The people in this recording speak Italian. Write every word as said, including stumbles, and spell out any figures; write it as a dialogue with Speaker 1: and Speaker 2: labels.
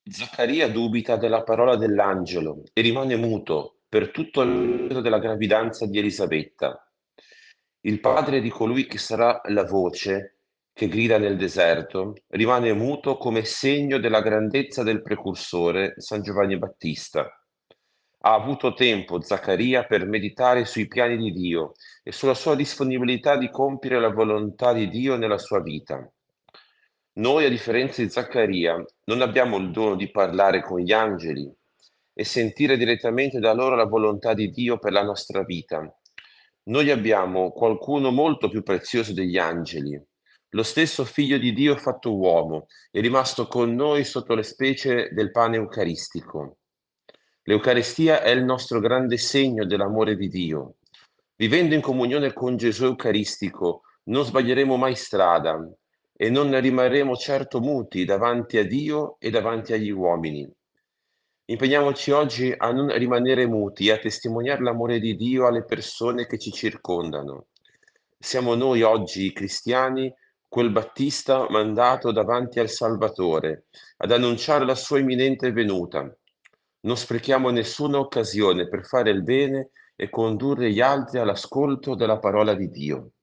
Speaker 1: Zaccaria dubita della parola dell'angelo e rimane muto per tutto il periodo della gravidanza di Elisabetta. Il padre di colui che sarà la voce che grida nel deserto rimane muto come segno della grandezza del precursore San Giovanni Battista. Ha avuto tempo Zaccaria per meditare sui piani di Dio e sulla sua disponibilità di compiere la volontà di Dio nella sua vita. Noi, a differenza di Zaccaria, non abbiamo il dono di parlare con gli angeli e sentire direttamente da loro la volontà di Dio per la nostra vita. Noi abbiamo qualcuno molto più prezioso degli angeli. Lo stesso Figlio di Dio fatto uomo è rimasto con noi sotto le specie del pane eucaristico. L'Eucaristia è il nostro grande segno dell'amore di Dio. Vivendo in comunione con Gesù Eucaristico, non sbaglieremo mai strada e non rimarremo certo muti davanti a Dio e davanti agli uomini. Impegniamoci oggi a non rimanere muti e a testimoniare l'amore di Dio alle persone che ci circondano. Siamo noi oggi, cristiani, quel Battista mandato davanti al Salvatore ad annunciare la sua imminente venuta. Non sprechiamo nessuna occasione per fare il bene e condurre gli altri all'ascolto della parola di Dio.